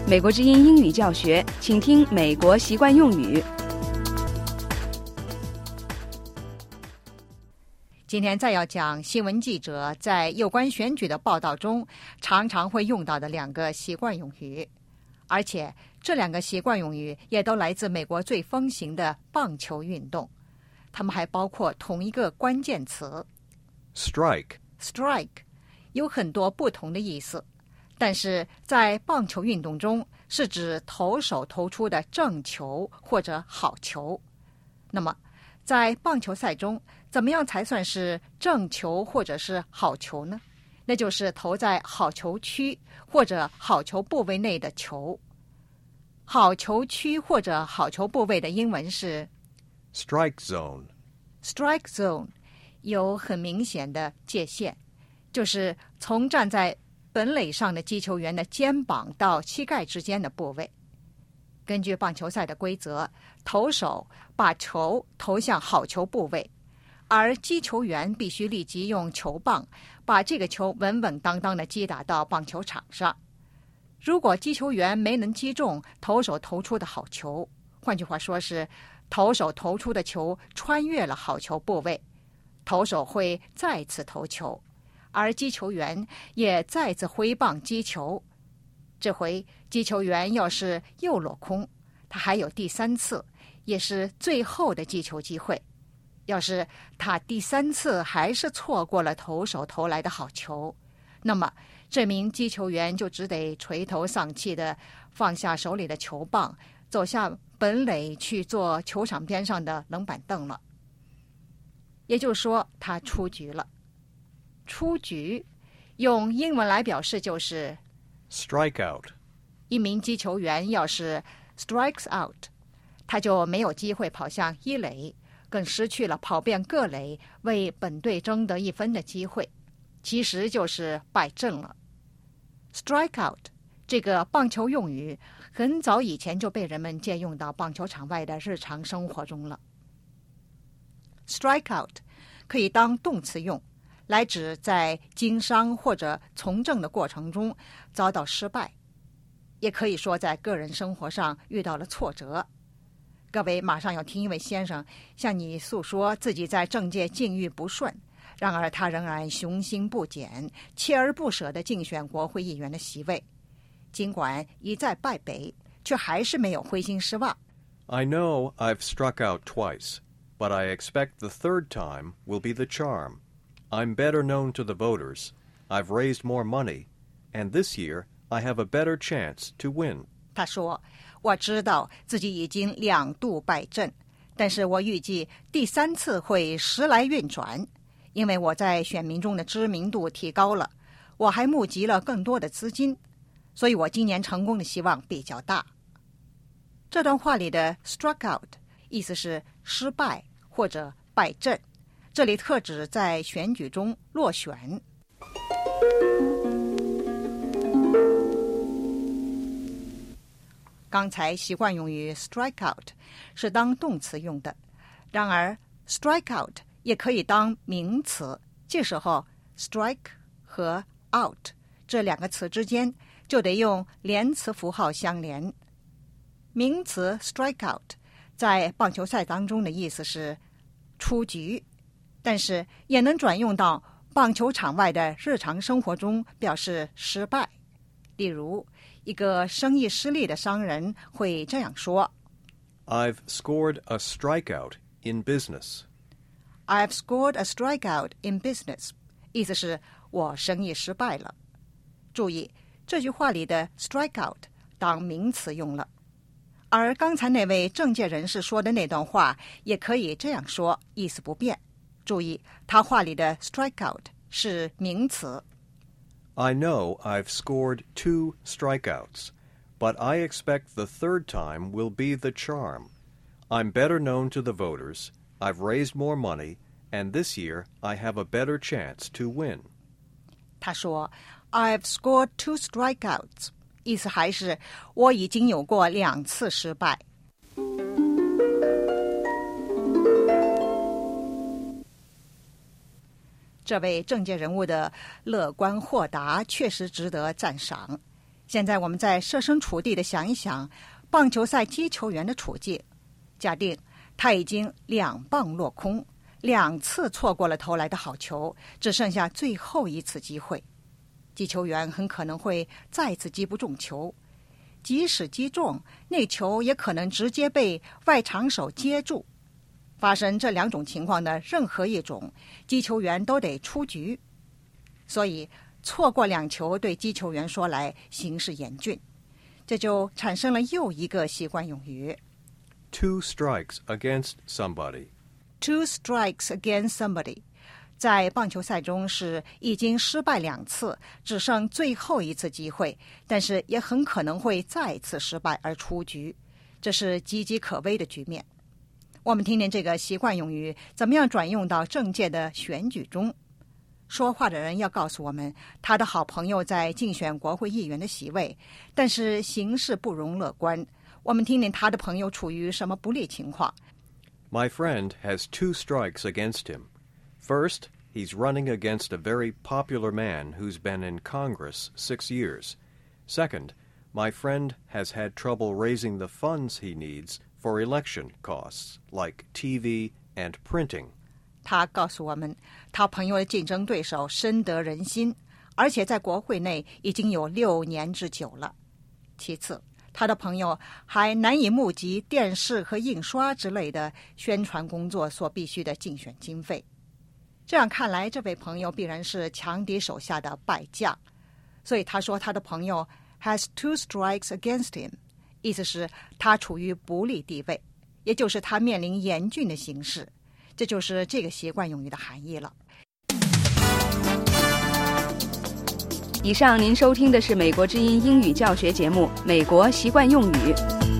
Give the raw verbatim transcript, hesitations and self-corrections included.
美国之音英语教学，请听美国习惯用语。 今天再要讲新闻记者在有关选举的报道中常常会用到的两个习惯用语，而且这两个习惯用语也都来自美国最风行的棒球运动。它们还包括同一个关键词 Strike Strike 有很多不同的意思，但是在棒球运动中是指投手投出的正球或者好球。那么在棒球赛中，怎么样才算是正球或者是好球呢？那就是投在好球区或者好球部位内的球。好球区或者好球部位的英文是 Strike zone Strike zone 有很明显的界限，就是从站在本垒上的击球员的肩膀到膝盖之间的部位。根据棒球赛的规则，投手把球投向好球部位，而击球员必须立即用球棒把这个球稳稳当当地击打到棒球场上。如果击球员没能击中投手投出的好球，换句话说是投手投出的球穿越了好球部位，投手会再次投球，而击球员也再次挥棒击球。这回击球员要是又落空，他还有第三次，也是最后的击球机会。要是他第三次还是错过了投手投来的好球，那么这名击球员就只得垂头丧气地放下手里的球棒，走下本垒去坐球场边上的冷板凳了。也就是说，他出局了。出局用英文来表示就是 Strike out 一名击球员要是 strikes out， 他就没有机会跑向一垒，更失去了跑遍各垒为本队争得一分的机会，其实就是败阵了。Strike out 这个棒球用语很早以前就被人们借用到棒球场外的日常生活中了。Strike out 可以当动词用，来指在经商或者从政的过程中遭到失败，也可以说在个人生活上遇到了挫折。各位马上要听一位先生向你诉说自己在政界境遇不顺，然而他仍然雄心不减，锲而不舍地竞选国会议员的席位，尽管一再败北，却还是没有灰心失望。 I know I've struck out twice, but I expect the third time will be the charm. I'm better known to the voters. I've raised more money, and this year I have a better chance to win. 他说，我知道自己已经两度败阵，但是我预计第三次会时来运转，因为我在选民中的知名度提高了，我还募集了更多的资金，所以我今年成功的希望比较大。这段话里的 struck out 意思是失败或者败阵，这里特指在选举中落选。刚才习惯用于 strike out 是当动词用的，然而 strike out 也可以当名词，这时候 strike 和 out 这两个词之间就得用连词符号相连。名词 strike out 在棒球赛当中的意思是出局，但是也能转用到棒球场外的日常生活中表示失败。例如，一个生意失利的商人会这样说 I've scored a strikeout in business. I've scored a strikeout in business 意思是我生意失败了。注意，这句话里的 strikeout 当名词用了，而刚才那位政界人士说的那段话也可以这样说，意思不变。注意，他话里的 strikeout 是名词。 I know I've scored two strikeouts, but I expect the third time will be the charm. I'm better known to the voters, I've raised more money, and this year I have a better chance to win. 他说 I've scored two strikeouts 意思还是我已经有过两次失败。这位政界人物的乐观豁达确实值得赞赏。 现在我们再设身处地的想一想棒球赛击球员的处境，假定他已经两棒落空，两次错过了投来的好球，只剩下最后一次机会，击球员很可能会再次击不中球，即使击中，那球也可能直接被外场手接住。发生这两种情况的任何一种，击球员都得出局。所以错过两球对击球员说来形势严峻，这就产生了又一个习惯用语 Two strikes against somebody. Two strikes against somebody 在棒球赛中是已经失败两次，只剩最后一次机会，但是也很可能会再次失败而出局，这是岌岌可危的局面。我们听听这个习惯用语怎么样转用到政界的选举中。说话的人要告诉我们，他的好朋友在竞选国会议员的席位，但是形势不容乐观。我们听听他的朋友处于什么不利情况。 My friend has two strikes against him. First, he's running against a very popular man who's been in Congress six years. Second, my friend has had trouble raising the funds he needs for election costs, like T V and printing. 他告诉我们，他朋友的竞争对手深得人心，而且在国会内已经有六年之久了。其次，他的朋友还难以募集电视和印刷之类的宣传工作所必须的竞选经费。这样看来，这位朋友必然是强敌手下的败将。所以他说他的朋友 has two strikes against him， 意思是他处于不利地位，也就是他面临严峻的形势。这就是这个习惯用语的含义了。 以上您收听的是美国之音英语教学节目《美国习惯用语》。